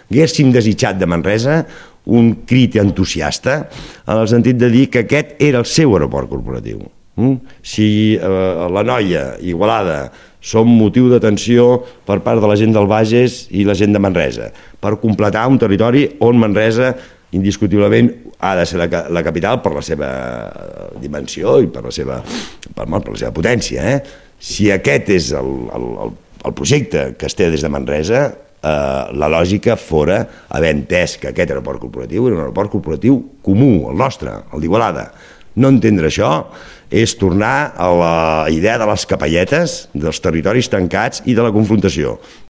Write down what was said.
haguéssim desitjat de Manresa un crit entusiasta en el sentit de dir que aquest era el seu aeroport corporatiu. Si la Noia, Igualada, són motiu d'atenció per part de la gent del Bages i la gent de Manresa, per completar un territori on Manresa indiscutiblement ha de ser la capital per la seva dimensió i per la seva potència. Si aquest és el projecte que es té des de Manresa, la lògica fora haver entès que aquest aeroport corporatiu era un aeroport corporatiu comú, el nostre, el d'Igualada. No entendre això és tornar a la idea de les capelletes, dels territoris tancats i de la confrontació.